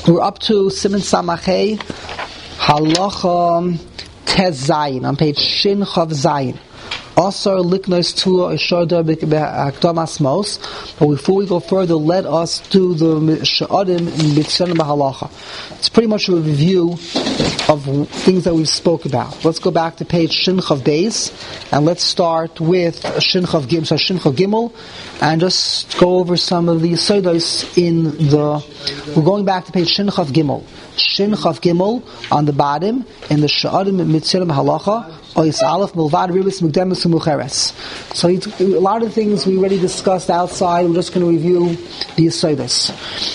We're up to Siman Samachay, Halacha Tez Zayin, on page Shin Chav Zayin. Asar liknos tua ishardar b'akdamas mos. But before we go further, let us do the she'adim b'tzanim b'halacha. It's pretty much a review of things that we've spoke about. Let's go back to page Shin Chav Beis, and let's start with Shin Chav Gimel, and just go over some of the yisodos in the. We're going back to page Shin Chav Gimel. Shin Chav Gimel on the bottom in the she'adim b'tzanim b'halacha. So a lot of things we already discussed outside. We're just going to review the yisodos.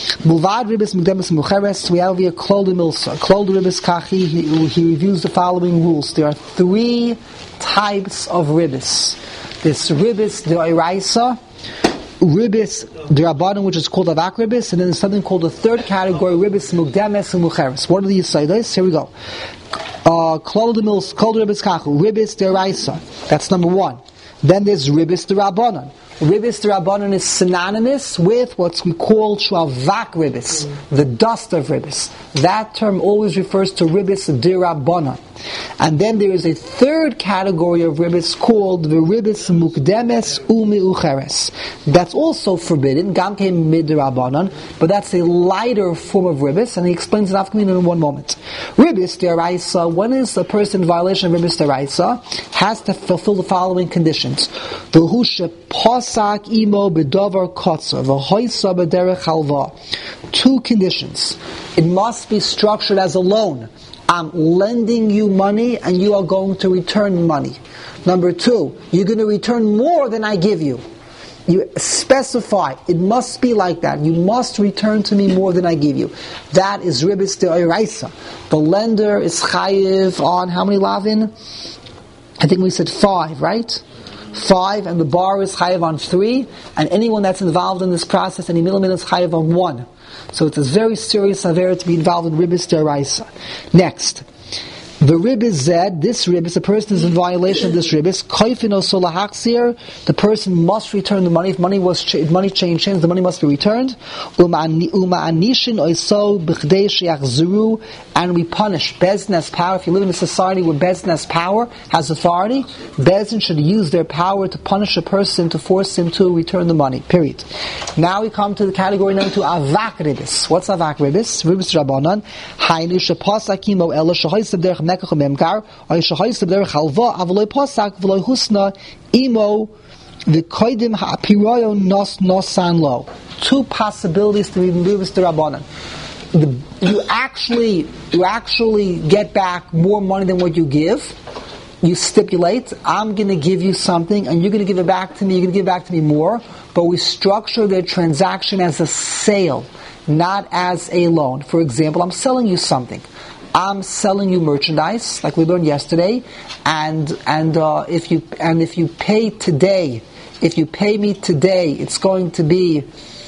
We have here Klol Ribis Kachi. He reviews the following rules. There are 3 types of ribis. This ribis d'oraisa, ribis d'rabbanan, which is called avak ribis, and then there's something called the third category, ribis mukdemes and mucheres. What are the yisodos? Here we go. Klol Ribis Kachu, ribis d'oraisa. That's number 1. Then there's ribis d'rabbanan. Ribis d'rabbanan is synonymous with what we call shavak ribis, the dust of ribis. That term always refers to ribis d'rabbanan. And then there is a third category of ribis called the ribis mukdemes u'mi'ucheres. That's also forbidden, gamke mid-rabbanan, but that's a lighter form of ribis, and he explains it after in one moment. Ribis d'oraisa, when is a person in violation of ribis d'oraisa, has to fulfill the following conditions. V'hu pasak imo b'davar kotzer, v'hoisa b'derech halva. 2 conditions. It must be structured as a loan. I'm lending you money and you are going to return money. Number 2, you're going to return more than I give you. You specify, it must be like that. You must return to me more than I give you. That is ribis d'oraisa. The lender is chayiv on how many lavin? I think we said 5, right? 5, and the bar is chayiv on 3, and anyone that's involved in this process, any middleman is chayiv on 1. So it's a very serious avera to be involved in ribis d'oraisa. Next, the ribis zed, this ribis, the person is in violation of this ribis. Koifin o solahachzir, the person must return the money. If money changed hands, the money must be returned. Uma'anishin oiso b'chdei she'achzuru, and we punish. Bezdin has power. If you live in a society where Bezdin has power, has authority, Bezdin should use their power to punish a person, to force him to return the money. Period. Now we come to the category known to avak ribis. What's avak ribis? Ribis rabbanan. Hainu shepasak imo ela shehoyseb derech mekach memkar, or shehoyseb derech halva avloi pasak v'loi husna imo v'koidim ha'piroyo nosan lo. 2 possibilities to be ribis rabbanan. You actually get back more money than what you give. You stipulate, I'm going to give you something, and you're going to give it back to me. You're going to give back to me more. But we structure the transaction as a sale, not as a loan. For example, I'm selling you something. I'm selling you merchandise, like we learned yesterday, and if you pay today, if you pay me today, it's going to be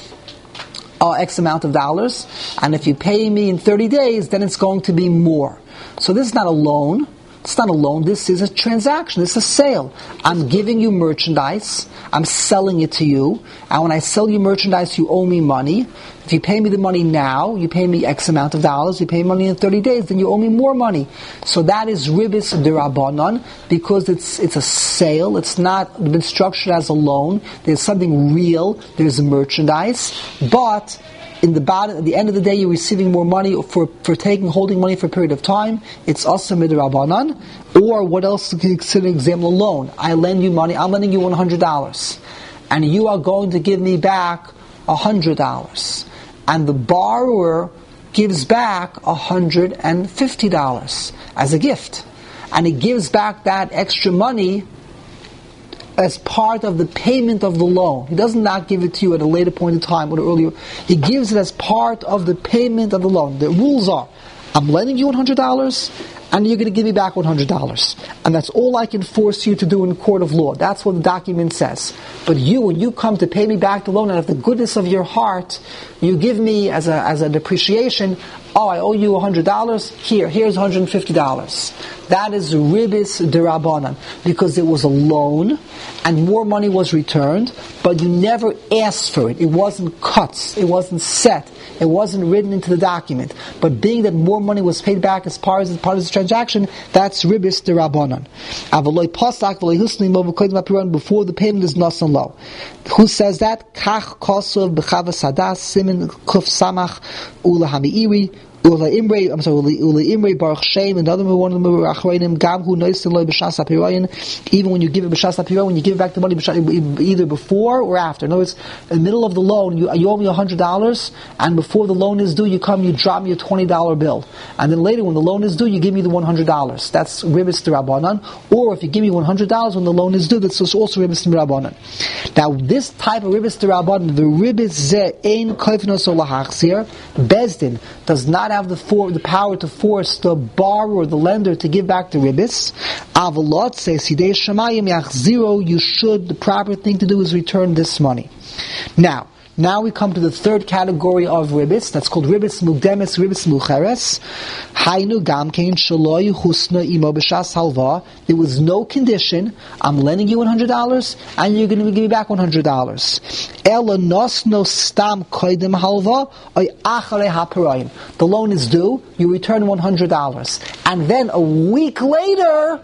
X amount of dollars, and if you pay me in 30 days, then it's going to be more. So this is not a loan. It's not a loan. This is a transaction. This is a sale. I'm giving you merchandise. I'm selling it to you. And when I sell you merchandise, you owe me money. If you pay me the money now, you pay me X amount of dollars. You pay me money in 30 days, then you owe me more money. So that is ribis d'rabbanan, because it's a sale. It's not been structured as a loan. There's something real. There's merchandise. But at the end of the day, you're receiving more money for holding money for a period of time. It's also midrabanan. Or what else can you consider an example? A loan. I lend you money. I'm lending you $100, and you are going to give me back $100, and the borrower gives back $150 as a gift, and he gives back that extra money as part of the payment of the loan. He does not give it to you at a later point in time or earlier. He gives it as part of the payment of the loan. The rules are, I'm lending you $100, and you're going to give me back $100. And that's all I can force you to do in court of law. That's what the document says. But when you come to pay me back the loan, out of the goodness of your heart, you give me as a depreciation, I owe you $100, here's $150. That is ribis d'rabbanan, because it was a loan, and more money was returned, but you never asked for it. It wasn't cut. It wasn't set. It wasn't written into the document. But being that more money was paid back as part of this transaction, that's ribis derabanan. Before the payment is nasan lo. Who says that? Kach kosov b'chavas hadas simin kuf samach ula hamiiri. Ula Imre Baruch Shem, another one of the Achroinim, Gam who noisin loy b'shas hapiroyin. Even when you give it b'shas hapiroyin, when you give back the money either before or after. In other words, in the middle of the loan, you owe me $100, and before the loan is due, you drop me a $20 bill, and then later when the loan is due, you give me the $100. That's ribis d'Rabbanan. Or if you give me $100 when the loan is due, that's also ribis d'Rabbanan. Now, this type of ribis d'Rabbanan, the ribis ze ein koifnos or lahachzir, Bezdin does not have the power to force the borrower or the lender to give back the ribis. Avalot says hidei shamayim yachziro. The proper thing to do is return this money. Now we come to the third category of ribis. That's called ribis mukdemes, ribis mucheres. Hainu gamkein shaloi husna imo b'shas halva. There was no condition. I'm lending you $100, and you're going to give me back $100. Ela nosno stam koidem halva oy acharei haparayim. The loan is due. You return $100, and then a week later,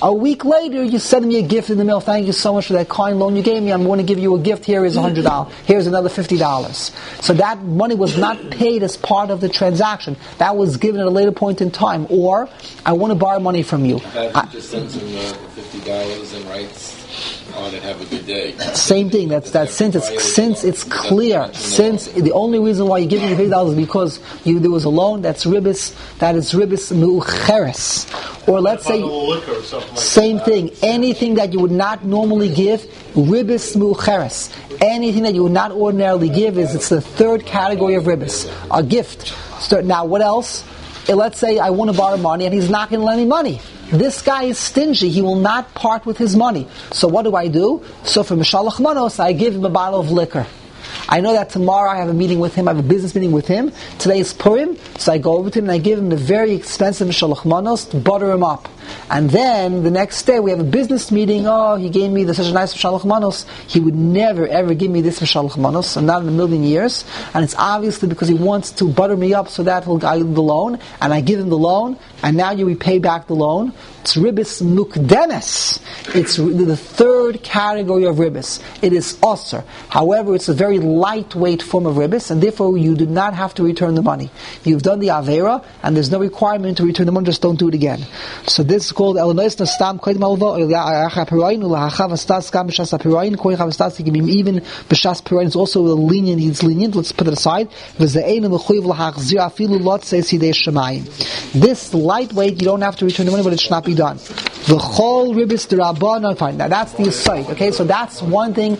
you send me a gift in the mail. Thank you so much for that kind loan you gave me. I'm going to give you a gift. Here is $100. Here's another $50. So that money was not paid as part of the transaction. That was given at a later point in time. Or, I want to borrow money from you. That just sends him $50 and writes on it, have a good day. Same thing. Since it's clear. Since the only reason why you give me the $50 is because there was a loan. That's ribis. That is ribis mucheres. Or let's say, same thing. Anything that you would not normally give, ribis mucheres. Anything that you would not ordinarily give it's the third category of ribis, a gift. So now, what else? Let's say I want to borrow money and he's not going to lend me money. This guy is stingy. He will not part with his money. So what do? So for Mishalach Manos, I give him a bottle of liquor. I know that tomorrow I have a meeting with him, I have a business meeting with him. Today is Purim, so I go over to him and I give him the very expensive Mishalach Manos to butter him up. And then the next day we have a business meeting. Oh, he gave me such a nice Mishalach Manos. He would never ever give me this Mishalach Manos, and not in a million years. And it's obviously because he wants to butter me up so that he'll give the loan. And I give him the loan, and now you repay back the loan. It's ribis mukdemes. It's the third category of ribis. It is osir. However, it's a very lightweight form of ribis, and therefore you do not have to return the money. You've done the avera, and there's no requirement to return the money. Just don't do it again. So this is called elanois nastam kodim alva achapiroin ulahachav astas gam b'shas hapiroin koi chav astas even b'shas piroin is also lenient. He's lenient. Let's put it aside. This lightweight, you don't have to return the money, but it should not be done. The whole ribis d'Rabbanan. Fine. Now that's the site. Okay, so that's one thing.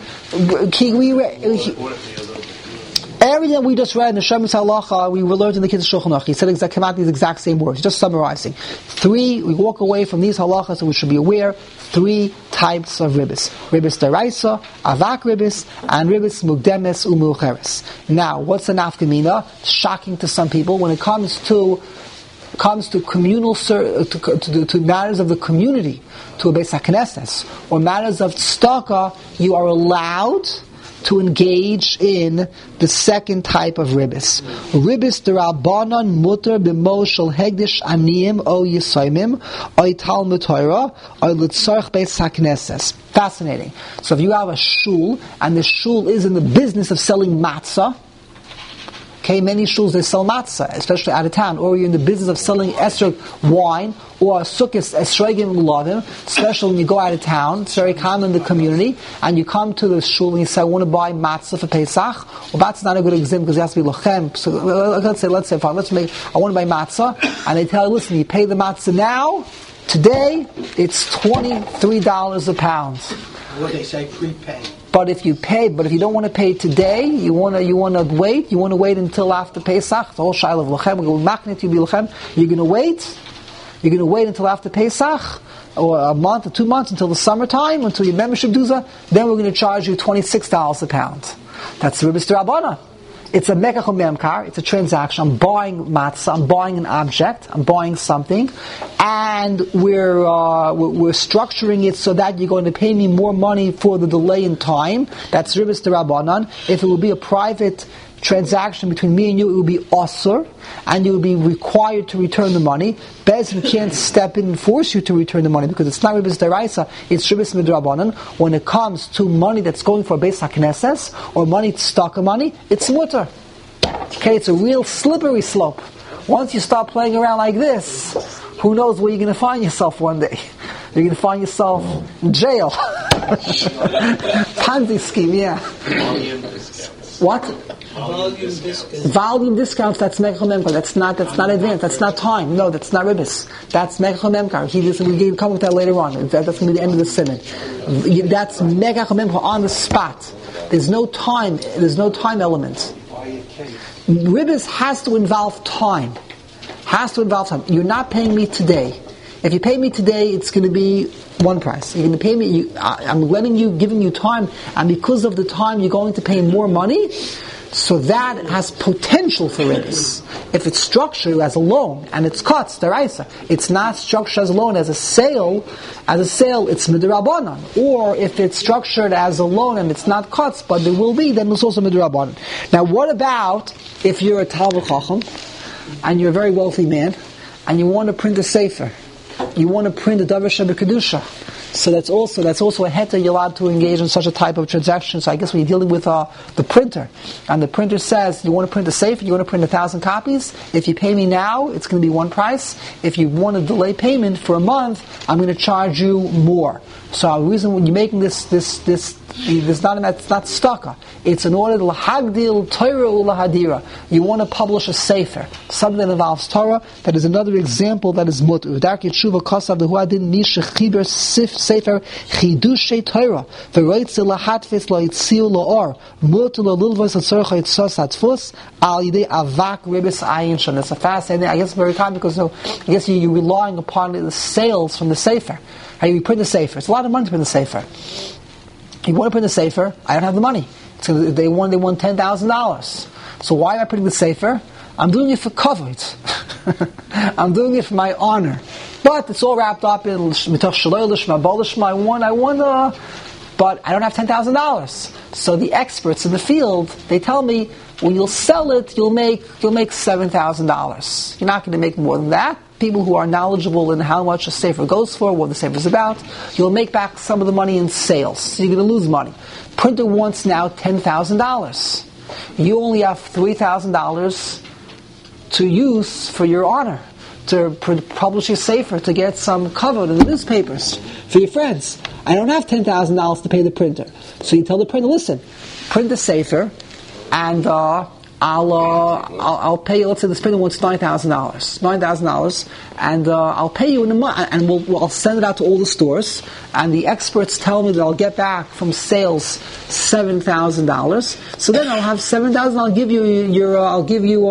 Everything that we just read in the Shemis Halacha, we learned in the Kitzur Shulchan Aruch. He said came out these exact same words. Just summarizing. We walk away from these halachas, and we should be aware. 3 types of ribis: ribis d'oraisa, avak ribis, and ribis mukdemes umucheres. Now, what's the nafkamina? It's shocking to some people when it comes to communal to matters of the community, to a Beis HaKnesses, or matters of tzedakah. You are allowed to engage in the second type of ribis. Ribis d'Rabbanan mutar b'mo shel hegdish aniyim o yisoymim o talmud Torah o l'tzorch Beis HaKnesses. Fascinating. So if you have a shul, and the shul is in the business of selling matzah, okay, many shuls they sell matzah, especially out of town, or you're in the business of selling esrog wine, or sukkis esrogim lovim, especially when you go out of town. It's very common in the community, and you come to the shul and you say, I want to buy matzah for Pesach. Well, matzah not a good example because it has to be lochem. So let's say, fine, I want to buy matzah, and they tell you, listen, you pay the matzah now. Today, it's $23 a pound. What they say, prepay. But if you don't want to pay today, you want to wait until after Pesach. The whole shaila of lochem, you're going to wait until after Pesach, or a month or 2 months until the summertime, until your membership dues. Then we're going to charge you $26 a pound. That's ribis d'Rabbanan. It's a mekach memkar. It's a transaction. I'm buying matzah. I'm buying an object. I'm buying something, and we're structuring it so that you're going to pay me more money for the delay in time. That's ribis d'Rabbanan. If it will be a private transaction between me and you, it would be osur, and you would be required to return the money. Beis Din can't step in and force you to return the money because it's not ribis deraisa, it's ribis midrabanan. When it comes to money that's going for Beis HaKnesses or money stock of money, it's mutter. Okay, it's a real slippery slope. Once you start playing around like this, who knows where you're going to find yourself one day? You're going to find yourself in jail. Ponzi scheme, yeah. What? Volume discounts, that's Mechel Memkar. That's not advanced. That's not time. No, that's not ribis. That's Mechel Memkar. We can come with that later on. That's going to be the end of the synod. That's Mechel Memkar on the spot. There's no time. There's no time element. Ribis has to involve time. You're not paying me today. If you pay me today, it's going to be one price. You're going to pay me. I'm giving you time, and because of the time, you're going to pay more money. So that has potential for ribis. If it's structured as a loan and it's cuts deraisa, it's not structured as a loan as a sale. As a sale, it's midrabanan. Or if it's structured as a loan and it's not cuts, but there will be, then it's also midrabanan. Now, what about if you're a Talmud Chacham and you're a very wealthy man and you want to print a sefer? You want to print a Davar Sheba Kedusha. So that's also a heter you're allowed to engage in such a type of transaction. So I guess when you're dealing with the printer, and the printer says, you want to print a sefer, you want to print 1,000 copies, if you pay me now, it's going to be one price. If you want to delay payment for a month, I'm going to charge you more. So the reason when you're making this it's not staka. It's in order to lahagdil Torah ulahadira. You want to publish a sefer, something that involves Torah. That is another example that is mutu. Darki tshuva kasav the huadin mish chiber sefer chidushay Torah. The roitz lahatfis loitziu laor mutu lilvos atzorcha itzos atfus al yidei avak ribis ayin shon. It's a fascinating. I guess very common because I guess you're relying upon the sales from the sefer. How you print the sefer? It's a lot of money to print the sefer. You want to print the sefer? I don't have the money. So they won $10,000. So why am I printing the sefer? I'm doing it for covered. I'm doing it for my honor. But it's all wrapped up in mitoch shaloi lishma bolishma. I won. But I don't have $10,000. So the experts in the field, they tell me, when you'll sell it, you'll make $7,000. You're not going to make more than that. People who are knowledgeable in how much a sefer goes for, what the sefer is about, you'll make back some of the money in sales. So you're going to lose money. Printer wants now $10,000. You only have $3,000 to use for your honor, to publish your sefer, to get some covered in the newspapers for your friends. I don't have $10,000 to pay the printer. So you tell the printer, listen, print the sefer, and I'll pay you. Let's say the printer wants $9,000, and I'll pay you in a month, and I'll send it out to all the stores. And the experts tell me that I'll get back from sales $7,000. So then I'll have $7,000. I'll give you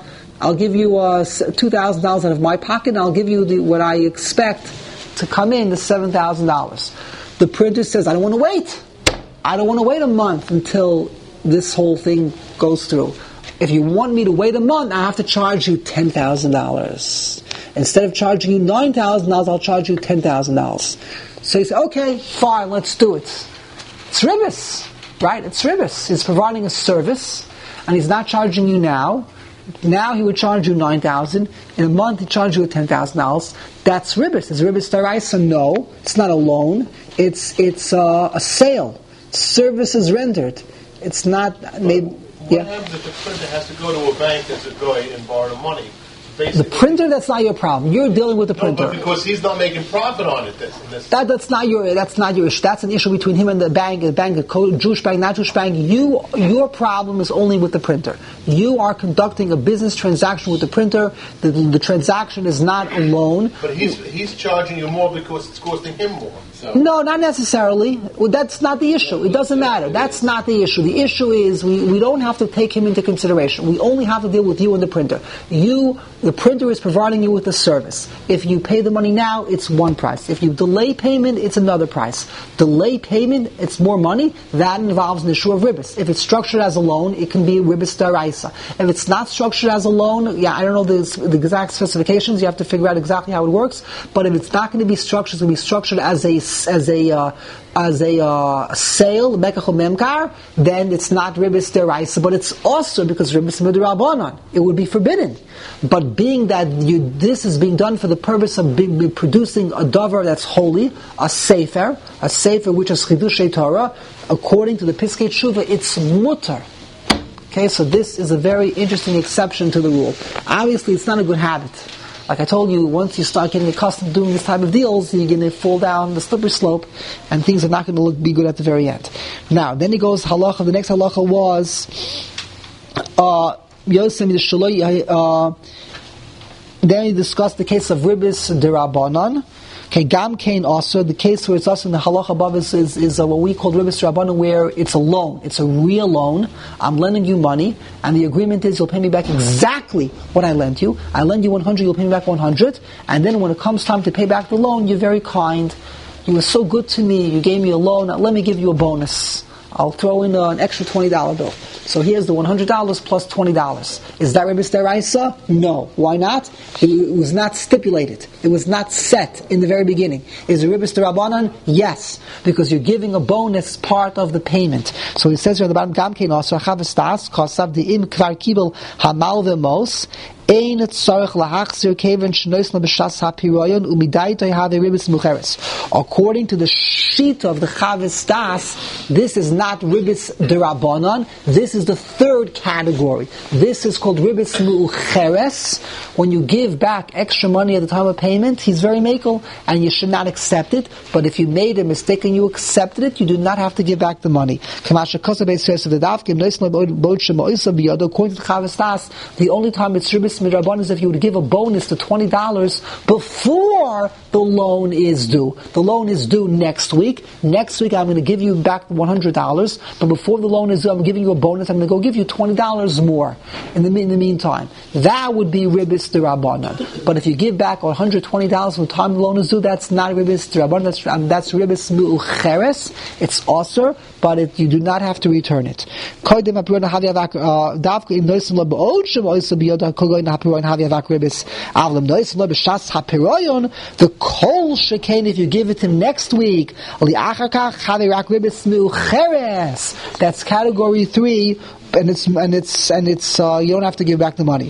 $2,000 out of my pocket, and I'll give you what I expect to come in, the $7,000. The printer says, I don't want to wait. I don't want to wait a month until this whole thing goes through. If you want me to wait a month, I have to charge you $10,000. Instead of charging you $9,000, I'll charge you $10,000. So you say, okay, fine, let's do it. It's ribis, right? It's ribis. He's providing a service, and he's not charging you now. Now he would charge you $9,000. In a month, he charges you $10,000. That's ribis. Is ribis deraisa? No, it's not a loan. It's a sale. Service is rendered. It's not made. What happens if the printer has to go to a bank as a guy and borrow money? The printer, that's not your problem. You're dealing with the printer. No, but because he's not making profit on it. That's not your issue. That's an issue between him and the bank, a Jewish bank, not Jewish bank. Your problem is only with the printer. You are conducting a business transaction with the printer. The transaction is not a loan. But he's charging you more because it's costing him more. So. No, not necessarily. Well, that's not the issue. It doesn't matter. That's not the issue. The issue is we don't have to take him into consideration. We only have to deal with you and the printer. The printer is providing you with a service. If you pay the money now, it's one price. If you delay payment, it's another price. Delay payment, it's more money. That involves an issue of ribis. If it's structured as a loan, it can be ribis deraisa. If it's not structured as a loan, I don't know the exact specifications. You have to figure out exactly how it works. But if it's not going to be structured, it's going to be structured as a sale, Mekach Memkar, then it's not Ribis Deraisa, but it's also because Ribis Midrabanan. It would be forbidden. But being that this is being done for the purpose of producing a davar that's holy, a sefer which is Chidushei Torah, according to the Piskei Tshuva, it's mutar. Okay, so this is a very interesting exception to the rule. Obviously, it's not a good habit. Like I told you, once you start getting accustomed to doing this type of deals, you're going to fall down the slippery slope, and things are not going to be good at the very end. Now, then he goes, halacha, the next halacha was, then he discussed the case of Ribis Derabanan. Okay, Gam Kain also, the case where it's also in the halacha above is what we call Ribis Derabanan, where it's a loan. It's a real loan. I'm lending you money, and the agreement is you'll pay me back exactly what I lent you. I lend you 100, you'll pay me back 100, and then when it comes time to pay back the loan, you're very kind. You were so good to me, you gave me a loan, now let me give you a bonus. I'll throw in an extra $20 bill. So here's the $100 plus $20. Is that Ribis Deraisa? No. Why not? It was not stipulated. It was not set in the very beginning. Is it Ribis Derabanan? Yes. Because you're giving a bonus part of the payment. So it says here at the bottom, Gamkein also, Chavestas, Kosav Di'im Kvar Kibel Hamal Vemos, Ein tzarich lahachzir keven shnoisna b'shas hapiroyon u'midaitoi have ribis mucheres. According to the sheet of the Chavis Das, this is not ribis derabanan. This is the third category. This is called ribis mucheres. When you give back extra money at the time of payment, he's very makel, and you should not accept it. But if you made a mistake and you accepted it, you do not have to give back the money. According to the Chavis Das, the only time it's ribis midrabanan is if you would give a bonus to $20 before the loan is due. The loan is due next week. Next week I'm going to give you back $100, but before the loan is due, I'm giving you a bonus. I'm going to go give you $20 more in the meantime. That would be ribis derabanan. But if you give back $120 from the time the loan is due, that's not ribis derabanan. That's ribis mu'ucheres. It's also, but you do not have to return it. The kol shekain, if you give it to him next week, that's category 3, and it's you don't have to give back the money.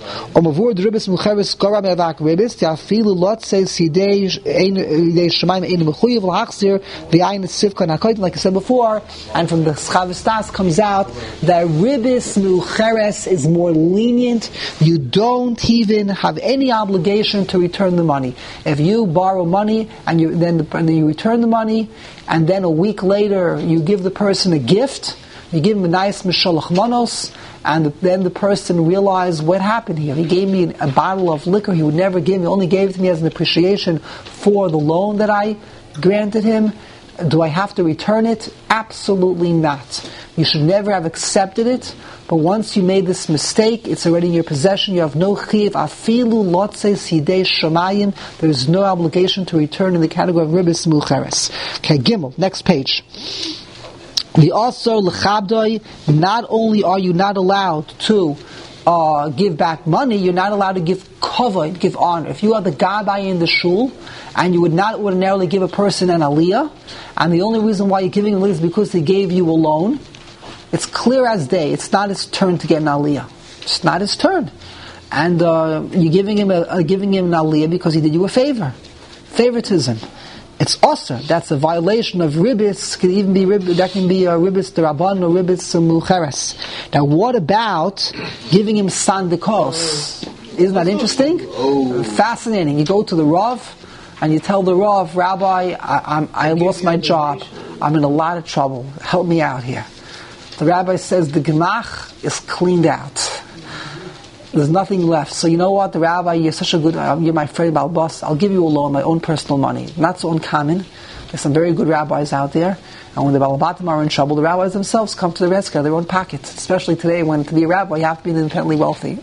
Like I said before, and from the Chavis Das comes out that ribis mucheres is more lenient. You don't even have any obligation to return the money. If you borrow money and then you return the money, and then a week later you give the person a gift, you give him a nice mishalach manos, and then the person realized what happened here. He gave me a bottle of liquor he would never give me, only gave it to me as an appreciation for the loan that I granted him. Do I have to return it? Absolutely not. You should never have accepted it, but once you made this mistake, it's already in your possession. You have no chiv, afilu lotses hidei shamayim. There is no obligation to return in the category of ribis mucheres. Okay, Gimel, next page. The also lechabdoi, not only are you not allowed to give back money, you're not allowed to give kavod, give honor. If you are the gabbai in the shul, and you would not ordinarily give a person an aliyah, and the only reason why you're giving an aliyah is because they gave you a loan, it's clear as day. It's not his turn to get an aliyah. It's not his turn. And you're giving him an aliyah because he did you a favor. Favoritism. It's also, that's a violation of ribis. Can even be that can be a ribis derabanan or ribis mucheres. Now, what about giving him sandikos? Isn't that interesting? Fascinating. You go to the Rav and you tell the Rav, Rabbi, I lost my job. I'm in a lot of trouble. Help me out here. The rabbi says the gemach is cleaned out. There's nothing left. So you know what, the rabbi, you're such a good, you're my friend Balbas, I'll give you a loan, my own personal money. Not so uncommon. There's some very good rabbis out there, and when the Balabatim are in trouble, the rabbis themselves come to the rescue of their own pockets. Especially today, when to be a rabbi, you have to be independently wealthy.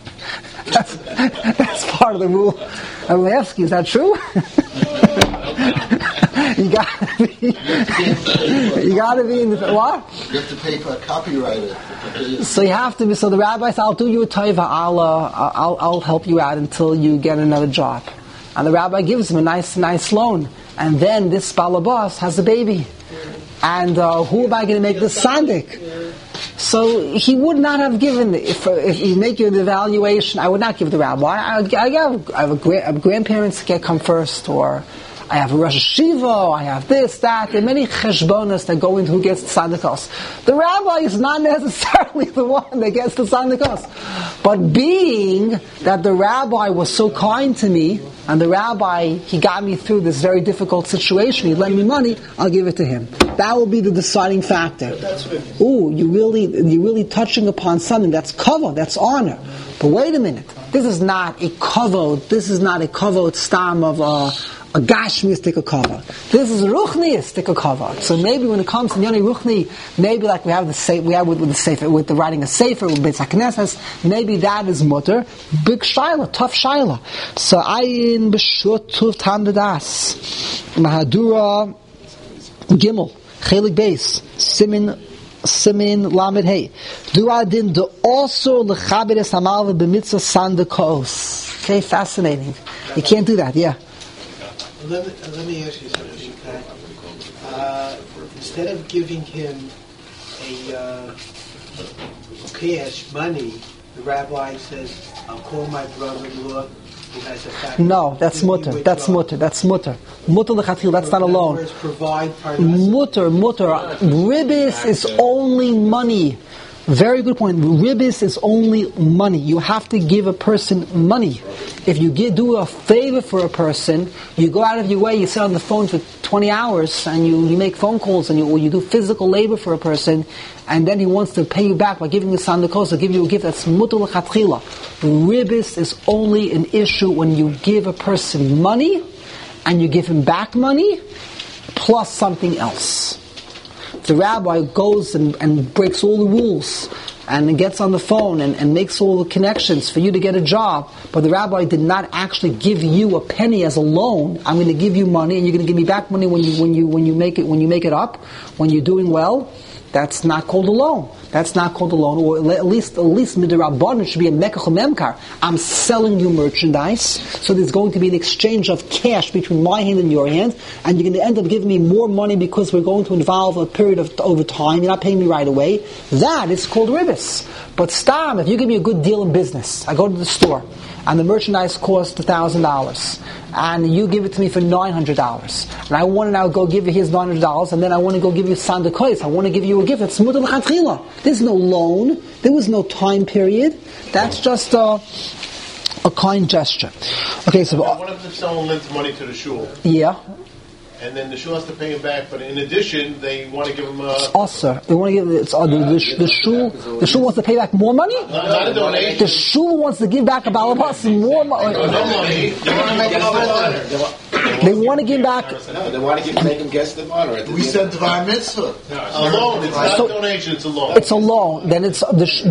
That's part of the rule. I will ask you, is that true? You gotta be in the, what? You have to pay for a copywriter. So you have to be, so the rabbi says, I'll do you a taiva, I'll help you out until you get another job. and the rabbi gives him a nice loan, and then this balabas has a baby, and who am I going to make this sandik? So he would not have given, if you make your evaluation, I would not give the rabbi. I have grandparents that come first, or I have a Rosh Hashiva, I have this, that. There are many cheshbonos that go into who gets the sandikos. The rabbi is not necessarily the one that gets the sandikos. But being that the rabbi was so kind to me, and the rabbi, he got me through this very difficult situation, he lent me money, I'll give it to him. That will be the deciding factor. Ooh, you're really touching upon something that's kavod, that's honor. But wait a minute, this is not a kavod stam of a gashmiistic kavod. This is ruchniistic kavod. So maybe when it comes to Yoni Ruchni, maybe like we have with the sefer, with the writing a sefer, with Beitz HaKnesses, maybe that is mutter. Big shaila, tough shaila. So ayin b'shut tuv tam das. Mahadura Gimel, Chelik Beis, Simin Lamed Hey. Do adin do also lechabed es hamal b'mitzvah sandakos. Okay, fascinating. You can't do that, yeah. Let me ask you something, okay? Instead of giving him a cash money, the rabbi says, I'll call my brother-in-law who has a factory. No, that's mutter. That's mutter. Mutter l'chatil, that's not a loan. Mutter. Ribis is only money. Very good point. Ribis is only money. You have to give a person money. If you do a favor for a person, you go out of your way, you sit on the phone for 20 hours, and you make phone calls, and you do physical labor for a person, and then he wants to pay you back by giving you sandakos or give you a gift. That's mutar l'chatchila. Ribis is only an issue when you give a person money, and you give him back money, plus something else. The rabbi goes and breaks all the rules and gets on the phone and makes all the connections for you to get a job, but the rabbi did not actually give you a penny as a loan. I'm going to give you money, and you're going to give me back money when you make it up, when you're doing well. That's not called a loan. That's not called a loan, or at least midrabanan should be a mekach memkar. I'm selling you merchandise, so there's going to be an exchange of cash between my hand and your hand, and you're going to end up giving me more money because we're going to involve a period of over time. You're not paying me right away. That is called ribis. But stam, if you give me a good deal in business, I go to the store, and the merchandise costs $1,000, and you give it to me for $900, and I want to now go give you his $900, and then I want to go give you sandakos. I want to give you a gift. That's mutar l'chatchila. There's no loan. There was no time period. That's just a kind gesture. Okay, so what if someone lends money to the shul? Yeah. And then the shul has to pay him back, but in addition, they want to give him a... Also, they want to give the shul. The shul wants to pay back more money. Not a donation. The shul wants to give back a balabas more money. No money. They want to make it They want to give back. No, they want to make him guest of honor. We said Dvar Mitzvah. A loan. It's not a donation. It's a loan. It's a loan. Then if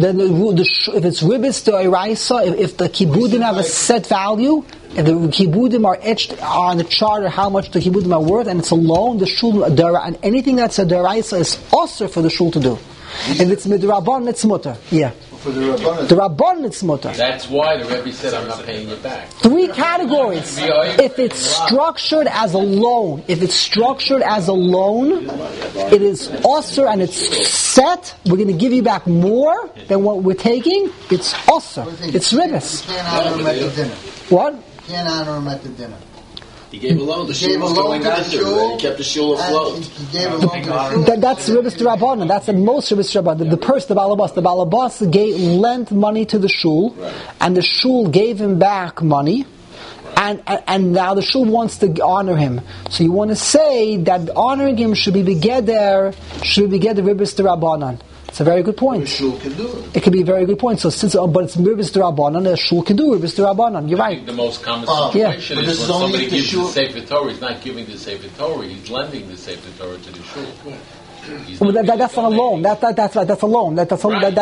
it's ribis to eraisa, if the kibudim have a set value, if the kibudim are etched on the charter how much the kibudim are worth, and it's a loan, the shul and anything that's a deraisa is also for the shul to do. If it's midrabanan, it's mutter. Yeah. For the Rabbanan. The Rabbanan, it's mutter. That's why the Rebbe said, I'm not paying you back. 3 categories. If it's structured as a loan, it is osir and it's set. We're going to give you back more than what we're taking. It's osir. It's ribis. You can't honor him at the dinner. What? You can't honor him at the dinner. He gave a loan. The shul was going under. He kept the shul afloat. He gave a loan to the shul. That's ribis to Rabbanan. That's the most ribis to Rabbanan. The balabas lent money to the shul, and the shul gave him back money, and now the shul wants to honor him. So you want to say that honoring him should be begeder ribis to Rabbanan. It's a very good point. The shul can do it. It could be a very good point. So but it's ribis to Rabbanan, the shul can do ribis to Rabbanan. You're right. I think the most common situation is when somebody gives shul. the Sefer Torah, he's not giving the Sefer Torah, he's lending the Sefer Torah to the shul. That's not a loan. That's a loan. It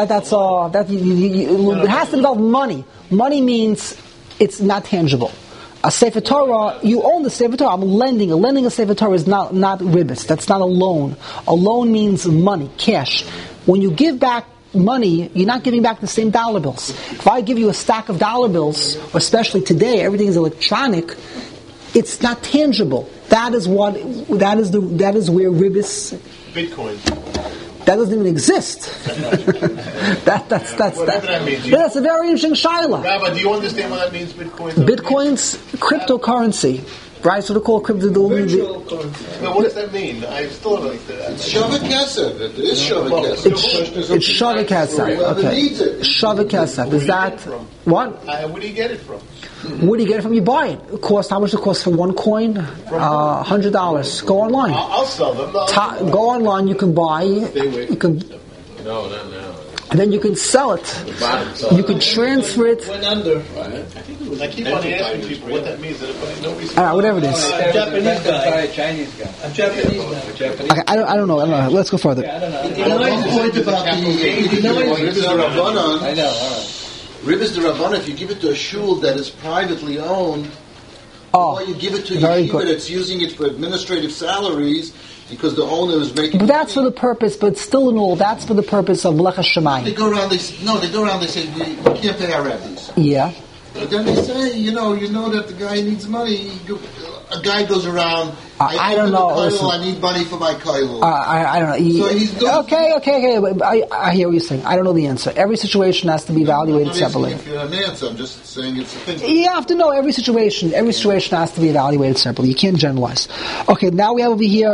has to involve money. Money means it's not tangible. A Sefer Torah, you own the Sefer Torah. I'm lending. Lending a Sefer Torah is not ribis. That's not a loan. A loan means money, cash. When you give back money, you're not giving back the same dollar bills. If I give you a stack of dollar bills, especially today, everything is electronic, It's not tangible. That is where ribis. Bitcoin. That doesn't even exist. Whatever that means. That's a very interesting shaila. Rabbi, do you understand what that means, Bitcoin? Bitcoin's cryptocurrency, right? So they call crypto. Virtual currency. Now, what does that mean? I still don't understand. Shava Kesef. It is Shava Kesef. It's Shava Kesef. Whoever Okay. needs it. Shava Kesef. Is that what? Where do you get it from? Where do you get it from? You buy it. It costs, how much does it cost for one coin? $100. Go online. I'll sell them. Go online. You can buy. You can. No, not now. And then you can sell it. You can transfer it. Went under. I keep on asking people what that means. Nobody's All right, whatever it is. Japanese guy. A Chinese guy. A Japanese guy. Okay, I don't know. Let's go further. I don't know. One point about the Ribis Rabbanon. I know, all right. Ribis Rabbanon, if you give it to a shul that is privately owned, or you give it to a very yeshiva good. that's using it for administrative salaries because the owner is making. But that's for the purpose. But still, in all, that's for the purpose of Melecha They Shemayim. go around. They say we can't pay our rabbis. Yeah. But then they say, you know that the guy needs money. A guy goes around. I don't know. Listen. I need money for my koil. I don't know. So he's doing- Okay. But I hear what you're saying. I don't know the answer. Every situation has to be evaluated separately. If you're an answer, I'm just saying it's a thing. You have to know every situation. Every situation has to be evaluated separately. You can't generalize. Okay, now we have over here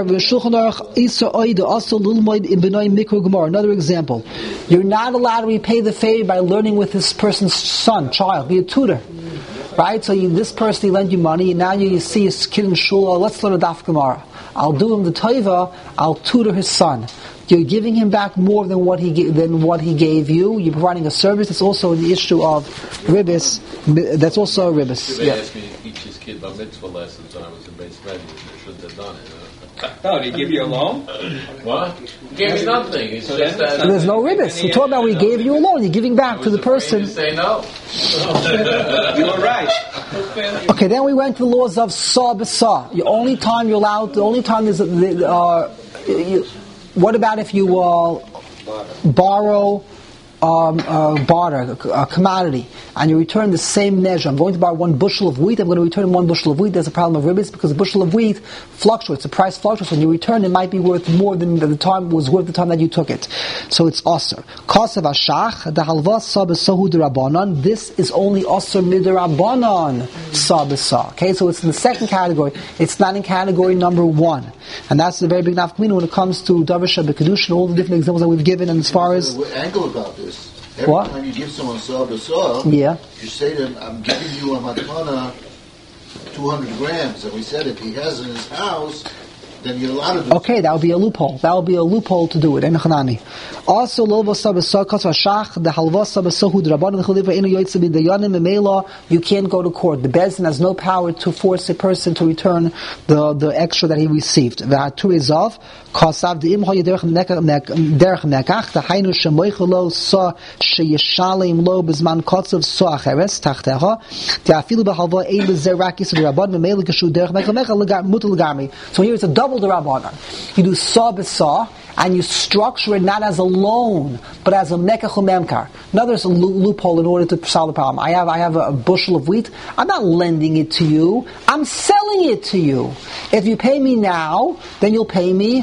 another example. You're not allowed to repay the favor by learning with this person's child. Be a tutor. Right? So this person, he lent you money, and now you see his kid in shul, let's learn a daf Gemara. I'll do him the taiva, I'll tutor his son. You're giving him back more than what he gave you. You're providing a service. It's also the issue of ribis. That's also a ribis. Somebody asked me to teach his kid about mitzvah lessons when I was in base ready. I shouldn't have done it. Oh, did he give you a loan? What? He gave me nothing. It's So just then- that. So there's no ribis. We're talking about we gave you a loan. You're giving back to the person. Say no. You were right. Okay, then we went to the laws of saw b'saw. The only time you're allowed, the only time is what about if you borrow barter, a commodity, and you return the same measure? I'm going to buy 1 bushel of wheat, I'm going to return 1 bushel of wheat. There's a problem of ribis because a bushel of wheat fluctuates, the price fluctuates. When you return, it might be worth more than the time was worth the time that you took it. So it's osir. Kasav ashach, the halva sabesahu derabanan. This is only osir miderabanan sabesa. Okay, so it's in the second category. It's not in category number 1. And that's the very big nafkamina when it comes to davar shebekadushin, all the different examples that we've given, and as far as There's an angle about this. Every What? time you give someone saw, yeah. you say to him, I'm giving you a matana 200 grams. And we said if he has it in his house, then you're allowed to do Okay, that would be a loophole. That would be a loophole to do it. Also, you can't go to court. The Bezdin has no power to force a person to return the extra that he received. So here it's a double derabanan. You do saw b'saw, and you structure it not as a loan, but as a mekach u'memkar. Now there's a loophole in order to solve the problem. I have a bushel of wheat. I'm not lending it to you. I'm selling it to you. If you pay me now, then you'll pay me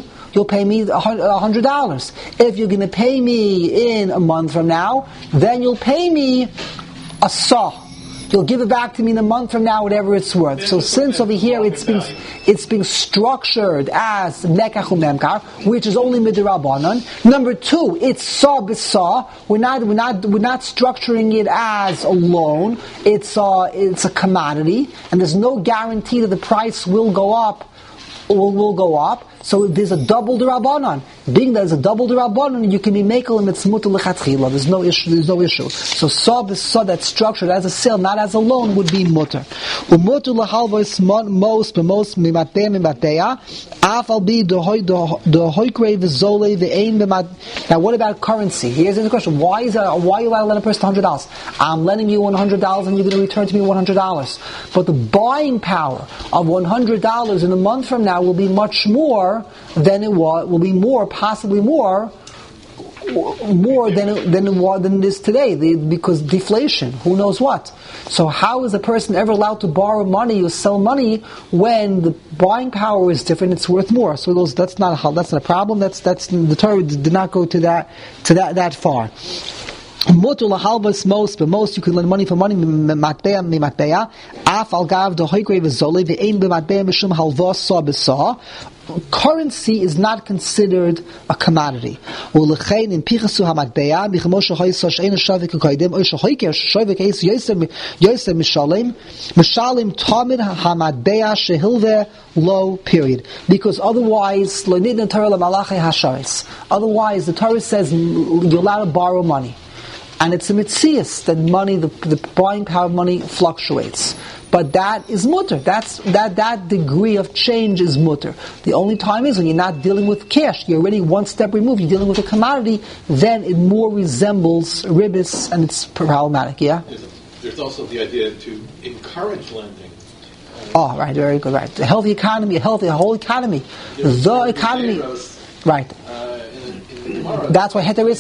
$100. If you're going to pay me in a month from now, then you'll pay me a saw. You'll give it back to me in a month from now, whatever it's worth. So since over here it's being structured as mekach u'memkar, which is only midirabanan. Number 2, it's saw b'saw. We're not structuring it as a loan. It's a commodity, and there's no guarantee that the price will go up. Will go up. So there's a double derabanan. Being there's a double derabanan, you can be mekel and it's mutar lechatchila. There's no issue. So saw that's structured as a sale, not as a loan, would be mutar. Umutar lahalvos most mimatei mimateya. Afal bi dohoikre v'zole v'ein b'mat. Now what about currency? Here's the question: why are you allowed to lend a person $100? I'm lending you $100 and you're going to return to me $100. But the buying power of $100 in a month from now will be much more than it was. Will be more, possibly more, more than it is today, because deflation, who knows what. So how is a person ever allowed to borrow money or sell money when the buying power is different? It's worth more. So that's not a problem. That's the Torah did not go to that far. Mutu lahalvas most, but most you can lend money for money matbeya. Af al gav the hoikre v'zole ve'ein b'matbeya mishum halvas sa b'sa. Currency is not considered a commodity. U'lechein in pichasu hamatbeya michmoshe hoysa she'ein shavik u'kaydem oy shehoyker shavik eis yoser mishalim tamid hamatbeya shehilve low period. Because otherwise, lo nidna Torah l'malachei hasharis. Otherwise, the Torah says you're allowed to borrow money. And it's a mitzias that money, the buying power of money fluctuates. But that is mutter. That degree of change is mutter. The only time is when you're not dealing with cash. You're already one step removed. You're dealing with a commodity. Then it more resembles ribis, and it's problematic. Yeah. There's also the idea to encourage lending. Oh, right. Very good. Right. A healthy economy, a whole economy. The economy. Right. That's why Heter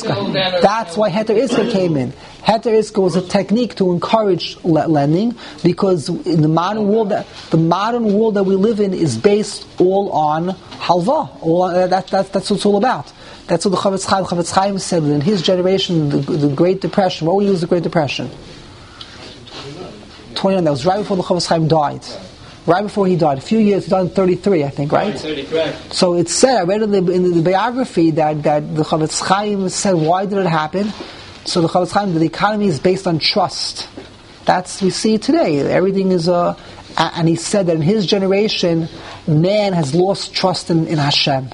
Iska came in. Heter Iska was a technique to encourage lending, because in the modern world that we live in is based all on halva. That's what it's all about. That's what the Chavetz Chaim said in his generation. The Great Depression. What was the Great Depression? 29. That was right before the Chavetz Chaim died. Right before he died, a few years, he died in 33, I think, right? 33. So it's said, I read in the biography that the Chavetz Chaim said, why did it happen? So the Chavetz Chaim, the economy is based on trust. We see it today. Everything is and he said that in his generation, man has lost trust in Hashem.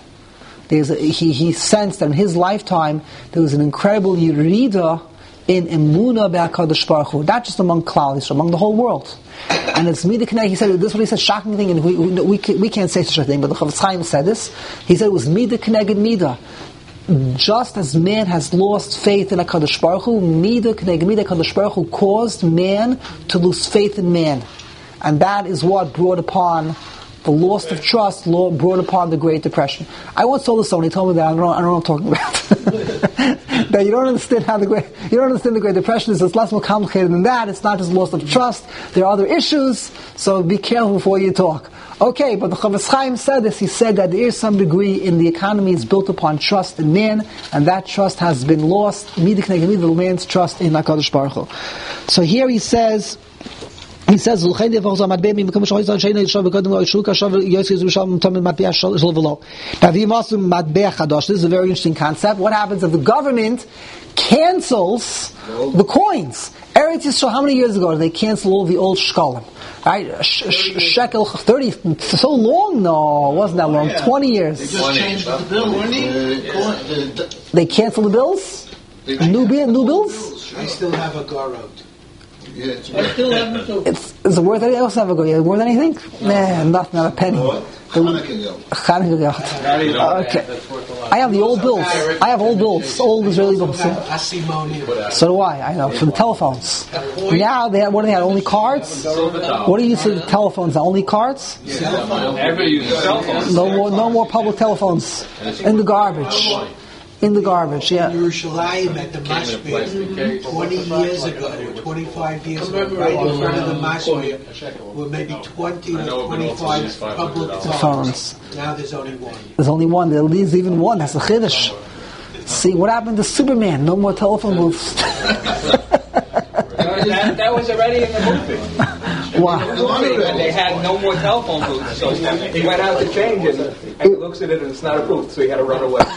He sensed that in his lifetime, there was an incredible yirida in emunah be'HaKadosh Baruch Hu, not just among Klal Yisrael, among the whole world. And it's Midah K'neged. He said this is what he said, shocking thing, and we can't say such a thing, but the Chavetz Chaim said this. He said it was Midah K'neged Midah. Just as man has lost faith in HaKadosh Baruch Hu, Midah K'neged Midah, HaKadosh Baruch Hu caused man to lose faith in man, and that is what brought upon the loss of trust. Brought upon the Great Depression. I once told someone, he told me that I don't know what I'm talking about. That you don't understand the Great Depression. It's less more complicated than that. It's not just loss of trust. There are other issues. So be careful before you talk. Okay, but the Chavetz Chaim said this. He said that there is some degree in the economy is built upon trust in man, and that trust has been lost. Midah K'neged Midah, the man's trust in HaKadosh Baruch Hu. So here he says. This is a very interesting concept. What happens if the government cancels the coins? Eretz Yisrael, how many years ago did they cancel all the old shkalim? Right? Shekel 30, so long? No, it wasn't that long. 20 years. They just changed the bill. They canceled the bills? New bills? I still have a garot. Yeah, Is it worth anything? Else have a go? Yeah, worth anything? Nah, nothing, not a penny. Hanukkah. Okay. I have the old bills. I have old bills, old Israeli bills. So do I know, for the telephones. Now they have, what do they have? Only cards? What do you use for the telephones? Only cards? Everybody uses cell phones. No more public telephones. In the garbage. In the garbage, yeah. Yerushalayim at the Mashpeh 20 years ago, 25 years ago, right in front of the Mashpeh, were maybe 20 or 25 public phones. Now there's only one. There's only one. There is even one. That's a chiddush. See, what happened to Superman? No more telephone booths. That was already in the movie. Wow. And they had no more telephone booths, so he went out to change it, and he looks at it and it's not a booth, so he had to run away.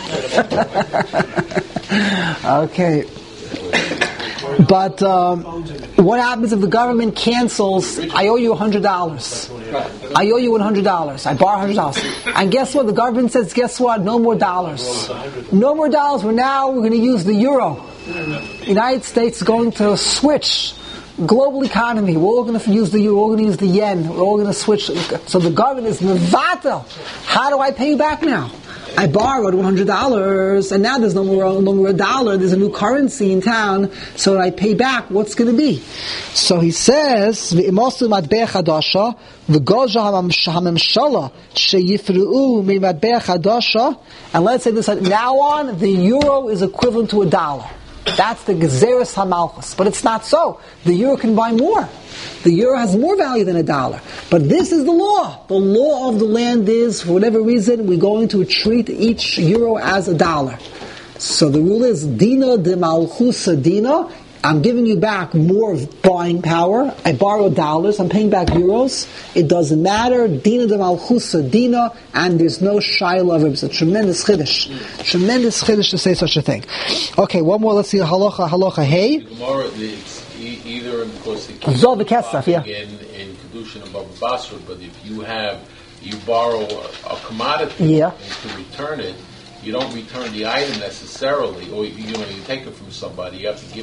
Okay. But what happens if the government cancels, I owe you $100. I owe you $100. I borrow $100. And guess what? The government says, guess what? No more dollars. No more dollars. We're going to use the euro. The United States is going to switch. Global economy. We're all going to use the euro. We're all going to use the yen. We're all going to switch. So the government is mevatel. How do I pay you back now? I borrowed $100, and now there's no more $1. There's a new currency in town, so when I pay back, what's going to be? So he says, "V'imosu matbeh chadasha, v'goja hamemshala sheyifru'u mimatbeh chadasha." And let's say this: now on, the euro is equivalent to $1. That's the Gezeres HaMalchus. But it's not so. The euro can buy more. The euro has more value than $1. But this is the law. The law of the land is, for whatever reason, we're going to treat each euro as $1. So the rule is, Dina de Malchusa Dina. I'm giving you back more buying power. I borrow dollars. I'm paying back euros. It doesn't matter. Dina de Malchusa Dina, and there's no shaila of it. It's a tremendous chiddush. Tremendous chiddush to say such a thing. Okay, one more. Let's see. Halacha hey. Gemara, it's either because it Zol v'kesef, yeah. in Kedushin above Basra, but if you borrow a commodity Yeah. and to return it, you don't return the item necessarily, or you take it from somebody. You have to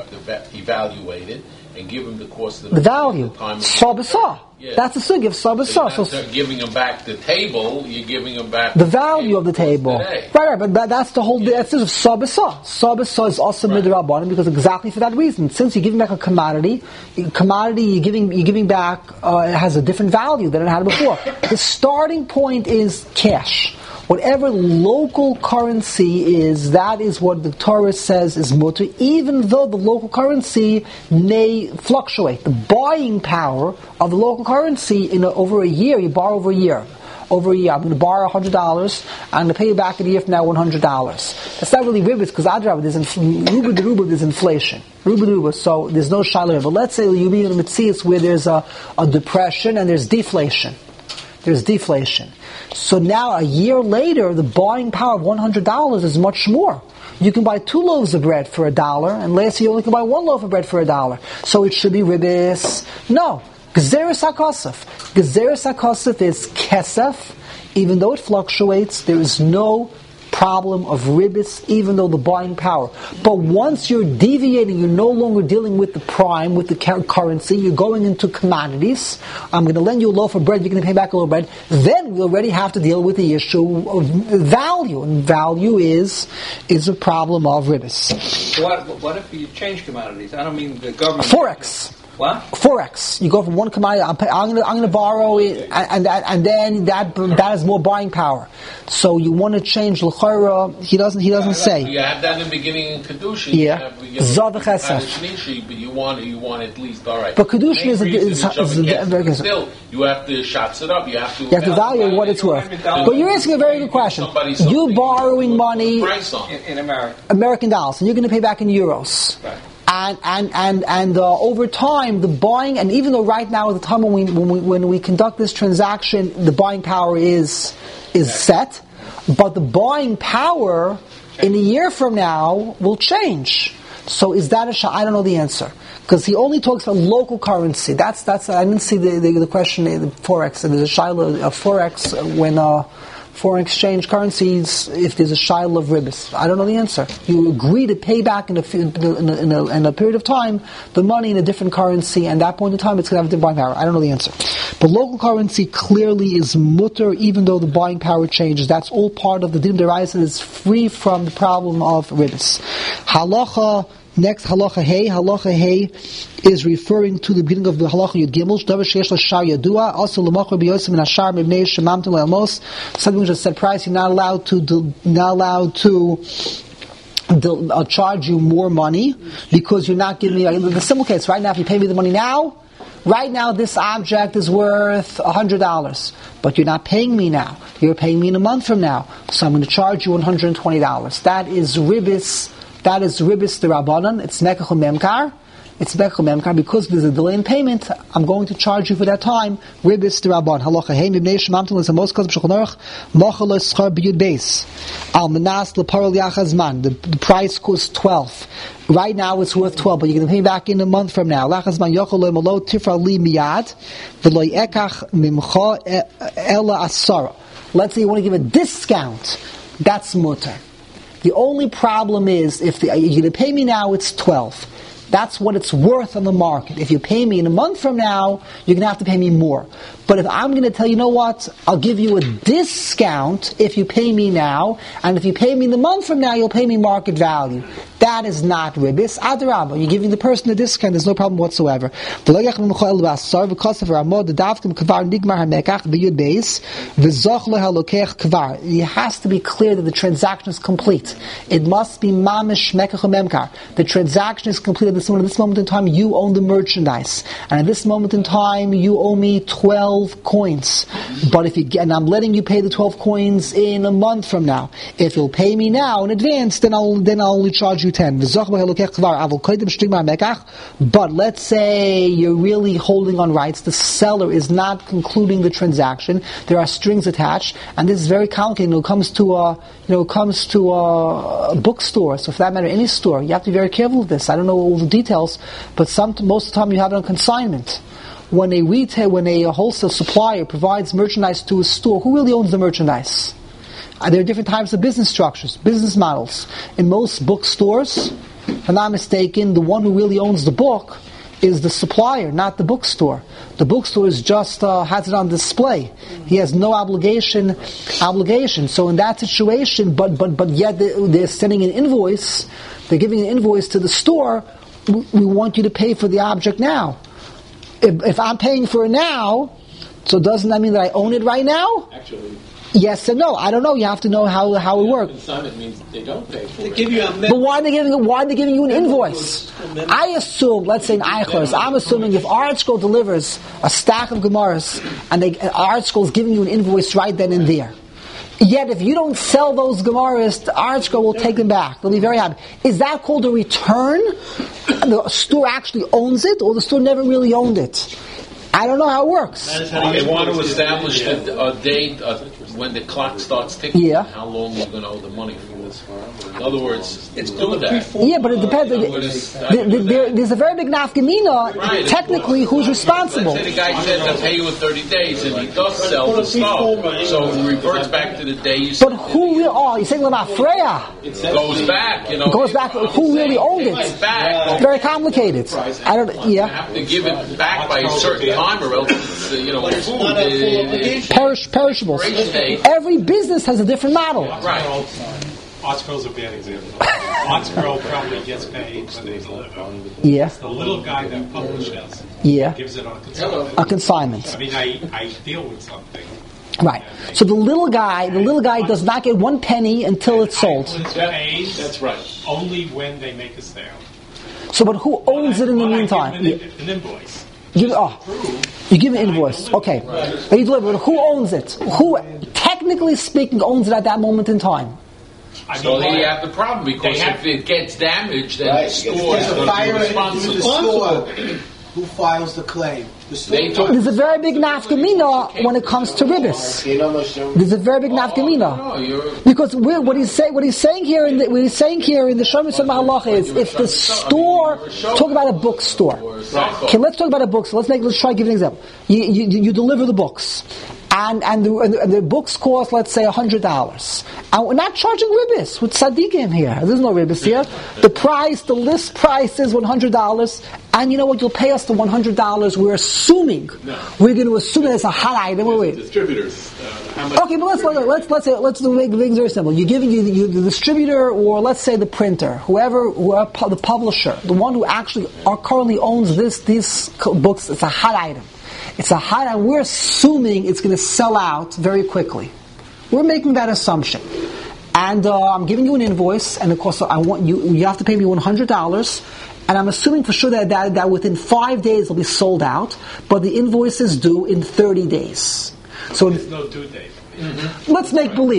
evaluate it and give them the cost of The value. time. Sabasa. Yeah. That's the sugi of sabasa. So you're not giving them back the table, you're giving them back the value of the table. Today. Right, but that's the whole, that's just sabasa. Sabasa is also midrabanan because exactly for that reason. Since you're giving back a commodity you're giving back, it has a different value than it had before. The starting point is cash. Whatever local currency is, that is what the Torah says is mutter, even though the local currency may fluctuate. The buying power of the local currency over a year, you borrow over a year. Over a year, I'm going to borrow $100, I'm going to pay you back in a year from now $100. That's not really ribbis, because ruba de ruba, there's inflation. Ruba de ruba, so there's no shaila. But let's say you be in a mitzias where there's a depression and there's deflation. There's deflation. So now, a year later, the buying power of $100 is much more. You can buy 2 loaves of bread for $1, and last year you only can buy 1 loaf of bread for $1. So it should be ribbis. No. Gezeres HaKosef. Gezeres HaKosef is kesef. Even though it fluctuates, there is no problem of ribbis, even though the buying power. But once you're deviating, you're no longer dealing with the prime, with the currency, you're going into commodities. I'm going to lend you a loaf of bread, you're going to pay back a loaf of bread. Then we already have to deal with the issue of value. And value is a problem of ribbis. What if you change commodities? I don't mean the government. Forex. What? Forex. You go from one commodity. I'm going to borrow it, and then that has more buying power. So you want to change l'chora. He doesn't say. You have that in the beginning in Kedushin. Yeah. Zav v'chesef. But you want at least, all right. But Kedushin is very still, you have to shots it up. You have to value what it's worth. But you're asking a very good question. You're borrowing money in America. American dollars, and you're going to pay back in euros. Right. And over time, the buying, and even though right now at the time when we conduct this transaction, the buying power is set, but the buying power in a year from now will change. So is that I don't know the answer, because he only talks about local currency. That's I didn't see the question the forex. There's a shaila of forex when foreign exchange currencies, if there's a shaila of ribbis. I don't know the answer. You agree to pay back in a period of time the money in a different currency, and at that point in time it's going to have a different buying power. I don't know the answer. But local currency clearly is mutter, even though the buying power changes. That's all part of the din deraisa, and is free from the problem of ribbis. Halacha. Next, halacha hey. Halacha hey is referring to the beginning of the halacha yud gimel. Davar sheyesh l'shar yadua. Also l'machor b'yosem min hashar mibnei shemamtim le'amos. Something which is set price. You're not allowed to charge you more money because you're not giving me the simple case. Right now, if you pay me the money now, right now this object is worth $100, but you're not paying me now. You're paying me in a month from now, so I'm going to charge you $120. That is ribbis. That is ribbis derabanan. It's mekach memkar. It's mekach memkar because there's a delay in payment. I'm going to charge you for that time. Ribbis derabanan. Halacha hey mibnei shemamtim l'samos kaz b'shulchan aruch machal l'schar b'yud beis al menas l'parol yachazman. The price costs 12. Right now it's worth 12, but you're going to pay back in a month from now. Lachazman yochol lo tifra li miyad v'lo ekach mimcha ela asara. Let's say you want to give a discount. That's mutter. The only problem is if you're going to pay me now, it's 12. That's what it's worth on the market. If you pay me in a month from now, you're going to have to pay me more. But if I'm going to tell you, know what, I'll give you a discount if you pay me now, and if you pay me in the month from now, you'll pay me market value. That is not ribis. Adarabah, you're giving the person a discount, there's no problem whatsoever. It has to be clear that the transaction is complete. It must be mamish mekach memkar. The transaction is complete at this moment in time. You own the merchandise, and at this moment in time, you owe me 12 coins. But if you and I'm letting you pay the 12 coins in a month from now. If you'll pay me now in advance, then I'll only charge you 10. But let's say you're really holding on rights. The seller is not concluding the transaction. There are strings attached, and this is very complicated. It comes to a bookstore. So, for that matter, any store, you have to be very careful with this. I don't know all the details, but most of the time you have it on consignment. When a wholesale supplier provides merchandise to a store, who really owns the merchandise? There are different types of business structures, business models. In most bookstores, if I'm not mistaken, the one who really owns the book is the supplier, not the bookstore. The bookstore is just has it on display. He has no obligation. So in that situation, but yet they're sending an invoice. They're giving an invoice to the store. We want you to pay for the object now. If I'm paying for it now, so doesn't that mean that I own it right now? Actually, yes and no. I don't know. You have to know how it works. Consignment means they don't pay for it. But why are they giving you an invoice? I assume, let's say in Eichler's, I'm assuming if ArtScroll delivers a stack of Gemaras and ArtScroll is giving you an invoice right then and there. Yet if you don't sell those Gemaras, the ArtScroll will take them back. They'll be very happy. Is that called a return? The store actually owns it, or the store never really owned it? I don't know how it works. They want to establish a date when the clock starts ticking. Yeah. How long you're going to owe the money for this. In other words, it's doing that. Yeah, but it depends. There's a very big nafkamina. Right. Technically, who's responsible? Let's say the guy says, I'll pay you in 30 days, and he does sell the stuff. So it reverts back to the day you But who will? Oh, you're saying about Freya? It goes back, It goes back. Who really owned it? It's back. It's very complicated. I don't. You Yeah. have to give it back by a certain time, or else it's, food. Perishables. Every business has a different model. Right. ArtScroll's a bad example. ArtScroll probably gets paid when they deliver. Yeah. It's the little guy that publishes. Yeah. Gives it on consignment. A consignment. I mean, I deal with something. Right. So the little guy does not get 1 penny until it's sold. It's paid. That's right. Only when they make a sale. So, but who owns it in the meantime? I give an invoice. You give an invoice. Okay. But you deliver it. Who owns it? Who, technically speaking, owns it at that moment in time? So then you have the problem, because if it gets damaged, then the store is going to be responsible. Who files the claim? There's a very big nafkamina when it comes to ribis. There's a very big nafkamina, because what he's saying here in the Shomer Sod Mahalacha is, if the store, talk about a bookstore. Okay, let's talk about a bookstore. Let's try to give an example. You deliver the books. And the books cost, let's say, $100. And we're not charging ribis with tzaddikim here. There's no ribis here. The list price is $100. And you know what? You'll pay us the $100. We're assuming. No. We're going to assume that it's a hot item. Wait. Distributors. Okay, but let's make things very simple. You're giving you the distributor, or let's say the printer, whoever the publisher, the one who actually currently owns these books. It's a hot item. It's a hot item. We're assuming it's going to sell out very quickly. We're making that assumption. And I'm giving you an invoice, and of course I want you have to pay me $100, and I'm assuming for sure that within 5 days it'll be sold out, but the invoice is due in 30 days. So there's no due date. Mm-hmm. Let's make believe.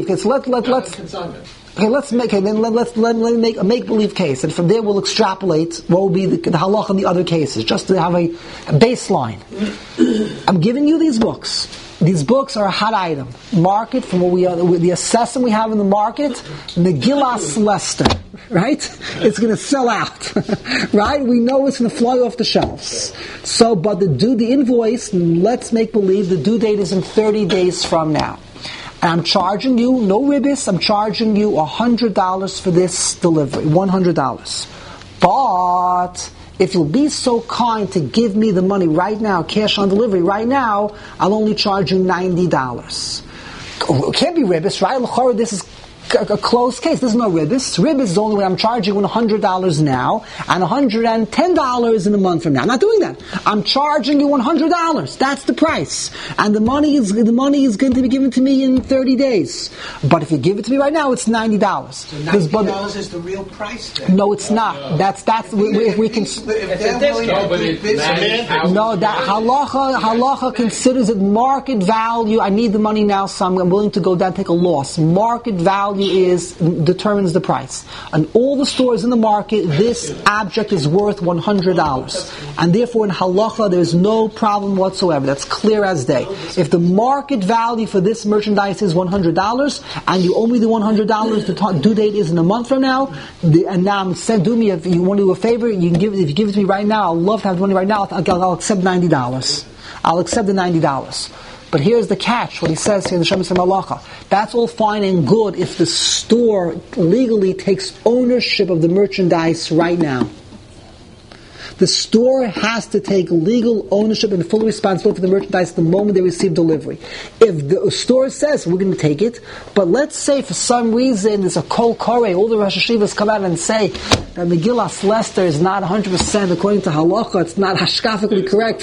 Let's make a make-believe case, and from there we'll extrapolate what will be the halach in the other cases, just to have a baseline. I'm giving you these books. These books are a hot item. Market, from what the assessment we have in the market, Megillas Lester, right? It's going to sell out, right? We know it's going to fly off the shelves. So, but the invoice, let's make believe the due date is in 30 days from now. And I'm charging you, no ribis, I'm charging you $100 for this delivery, $100. But if you'll be so kind to give me the money right now, cash on delivery right now, I'll only charge you $90. It can't be ribbis, right? This is a closed case. There's no ribbis. Ribbis is only when I'm charging you $100 now and $110 in a month from now. I'm not doing that. I'm charging you $100. That's the price, and the money is going to be given to me in 30 days. But if you give it to me right now, it's $90. So $90 is the real price then? No, it's not. That's if we can. No, that halacha considers it market value. I need the money now, so I'm willing to go down and take a loss. Market value determines the price. And all the stores in the market, this object is worth $100. And therefore in halacha there's no problem whatsoever. That's clear as day. If the market value for this merchandise is $100 and you owe me the $100, the due date is in a month from now, and now do me, if you want to do a favor, you can if you give it to me right now, I'll love to have the money right now, I'll accept $90. I'll accept the $90. But here's the catch, what he says here in the Shemitah Malacha. That's all fine and good if the store legally takes ownership of the merchandise right now. The store has to take legal ownership and full responsibility for the merchandise the moment they receive delivery. If the store says, we're going to take it, but let's say for some reason there's a kol koreh, all the Rosh Hashivas come out and say that Megillas Lester is not 100% according to halacha, it's not hashkafically correct.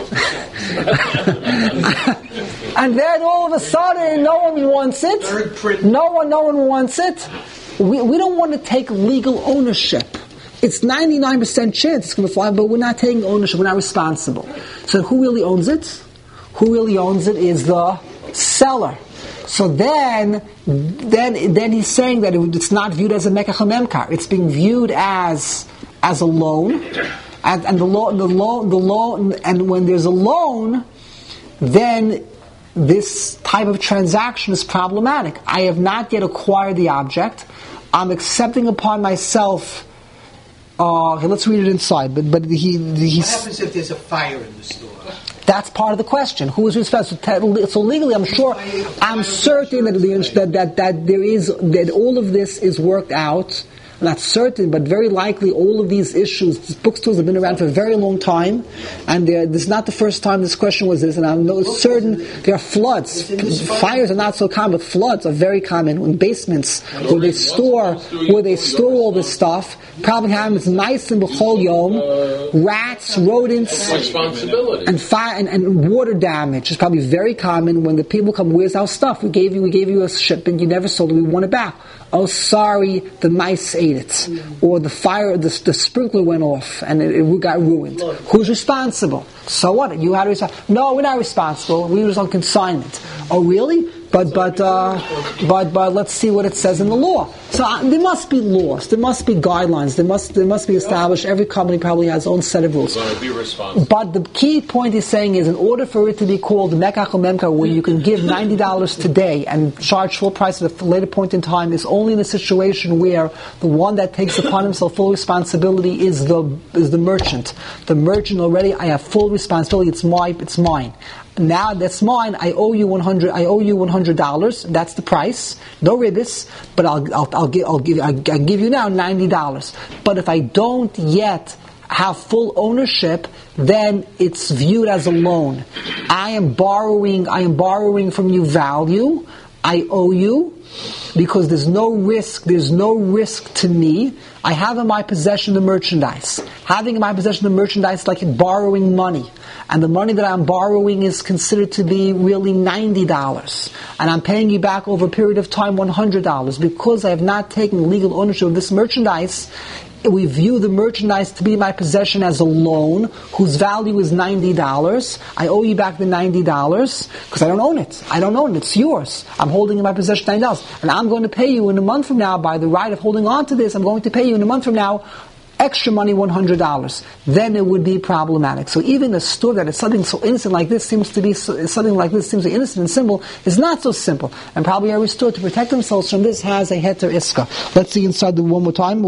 And then all of a sudden no one wants it. No one wants it. We don't want to take legal ownership. It's 99% chance it's going to fly, but we're not taking ownership, we're not responsible. So who really owns it? Who really owns it is the seller. So then he's saying that it's not viewed as a mekach memkar. It's being viewed as a loan, and the loan, and when there's a loan, then this type of transaction is problematic. I have not yet acquired the object. I'm accepting upon myself. Okay, let's read it inside. But what happens if there's a fire in the store? That's part of the question. Who is responsible? So legally, I'm certain that there is that all of this is worked out. Not certain, but very likely all of these issues, bookstores have been around for a very long time, and this is not the first time this question was this, and I'm certain there are floods. Fires are not so common, but floods are very common in basements where they store all this stuff. Probably happens nice and b'chol yom, rats, rodents, and fire and water damage is probably very common when the people come, where's our stuff? We gave you a shipment, you never sold it, we want it back. Oh, sorry, the mice ate it. Or the fire, the sprinkler went off and it got ruined. Who's responsible? So what? You had to respond. No, we're not responsible. We was on consignment. Oh, really? But let's see what it says in the law. So there must be laws. There must be guidelines. There must be established. Every company probably has its own set of rules. Be responsible. But the key point he's saying is, in order for it to be called mekach or memkar, where you can give $90 today and charge full price at a later point in time, is only in a situation where the one that takes upon himself full responsibility is the merchant. The merchant already, I have full responsibility. It's mine. Now that's mine. I owe you $100. That's the price. No ribbis, but I'll give you now $90. But if I don't yet have full ownership, then it's viewed as a loan. I am borrowing from you value. I owe you because there's no risk to me. I have in my possession the merchandise. Having in my possession the merchandise is like borrowing money. And the money that I'm borrowing is considered to be really $90. And I'm paying you back over a period of time $100. Because I have not taken legal ownership of this merchandise, we view the merchandise to be in my possession as a loan whose value is $90. I owe you back the $90 because I don't own it. It's yours. I'm holding in my possession $90. And I'm going to pay you in a month from now, by the right of holding on to this, I'm going to pay you in a month from now extra money, $100. Then it would be problematic. So even a store that is something so innocent like this seems innocent and simple is not so simple. And probably every store, to protect themselves from this, has a heter iska. Let's see inside the one more time.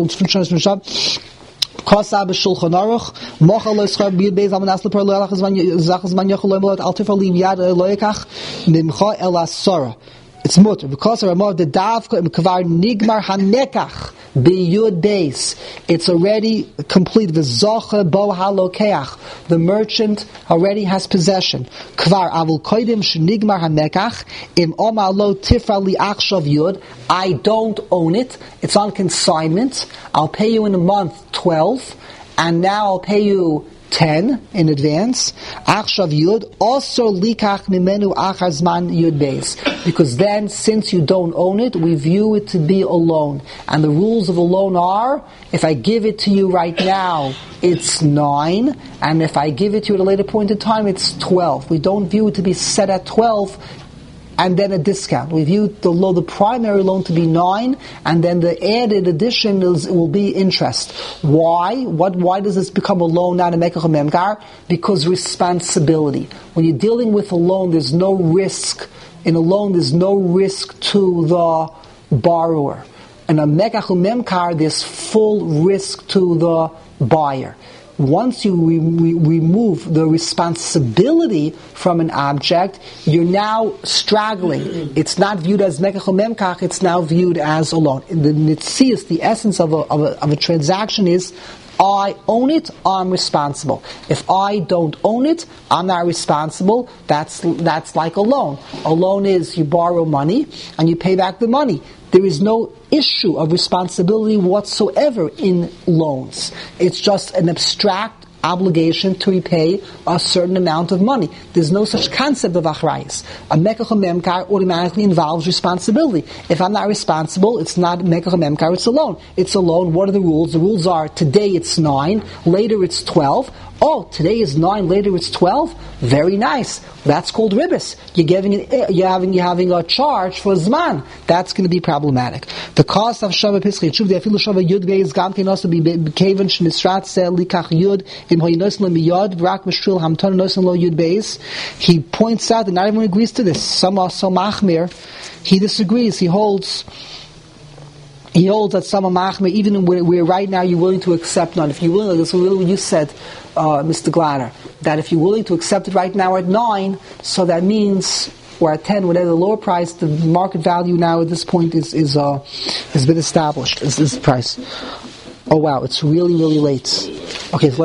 Kosa b'shulchan aruch mochel l'schar b'yid beis aman asle per le'alach zman yochel lo'imolot al tifar li yad lo'ikach mimcha el asora. It's mutter because Ramah the davka im kvar nigmar hanekach Biyud base. It's already complete. V'zocha bo halokeach. The merchant already has possession. Kvar avul koidim shenigmar hamekach im omar lo tifra li achshav yud. I don't own it. It's on consignment. I'll pay you in a month 12, and now I'll pay you 10 in advance. Achshav yud also likach mimenu achar zman yud beis. Because then, since you don't own it, we view it to be a loan. And the rules of a loan are, if I give it to you right now, it's 9, and if I give it to you at a later point in time, it's 12. We don't view it to be set at 12 and then a discount. We view the primary loan to be 9, and then the added addition will be interest. Why? Why does this become a loan, not a mekach memkar? Because responsibility. When you're dealing with a loan, there's no risk. In a loan, there's no risk to the borrower. In a mekach memkar, there's full risk to the buyer. Once you remove the responsibility from an object, you're now straggling. It's not viewed as mekach memkach, it's now viewed as a loan. The nitzias, the essence of a transaction is, I own it, I'm responsible. If I don't own it, I'm not responsible. That's like a loan. A loan is you borrow money and you pay back the money. There is no issue of responsibility whatsoever in loans. It's just an abstract obligation to repay a certain amount of money. There's no such concept of achrayus. A mekach memkar automatically involves responsibility. If I'm not responsible, it's not mekach memkar, it's a loan. It's a loan. What are the rules? The rules are, today it's 9, later it's 12. Oh, today is 9, later it's 12? Very nice. That's called ribis. You're having a charge for zman. That's going to be problematic. The cost of Shava Pischei Tshuv, the afilu Shava Yud Beis, Gam Ken also be Kevan Shnisrat Se Likach Yud, Im Hoynos Lo Miyod, V'rak Mishul Hamton Nos Lo Yud Beis. He points out that not everyone agrees to this. Some are so machmir. He disagrees. He holds that some are machmir, even where right now you're willing to accept none. If you're willing, that's what you said, Mr. Glatter, that if you're willing to accept it right now at 9, so that means, or at 10, whatever the lower price, the market value now at this point has been established. Is this price? Oh wow, it's really, really late. Okay, so